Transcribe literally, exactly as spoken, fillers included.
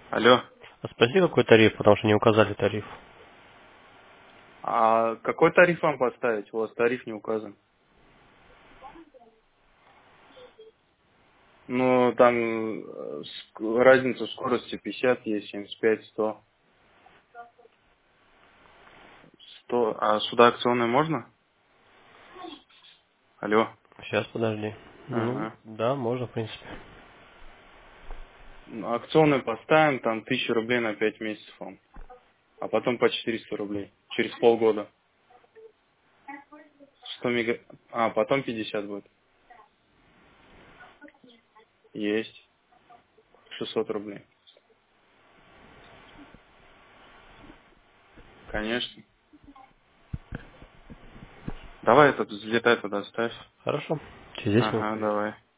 Алло. А спроси, какой тариф, потому что не указали тариф. А какой тариф вам поставить? У вас тариф не указан. Ну, там э, ск- разница в скорости пятьдесят есть, семьдесят пять, сто. сто. А сюда акционные можно? Алло. Сейчас, подожди. Ну, Ага. да, можно, в принципе. Ну, акционные поставим, там тысяча рублей на пять месяцев вам. А потом по четыреста рублей. Через полгода. сто мега... А, потом пятьдесят будет. Есть. шестьсот рублей. Конечно. Давай этот взлетай туда ставь. Хорошо. Через десять минут Ага, приеду. давай.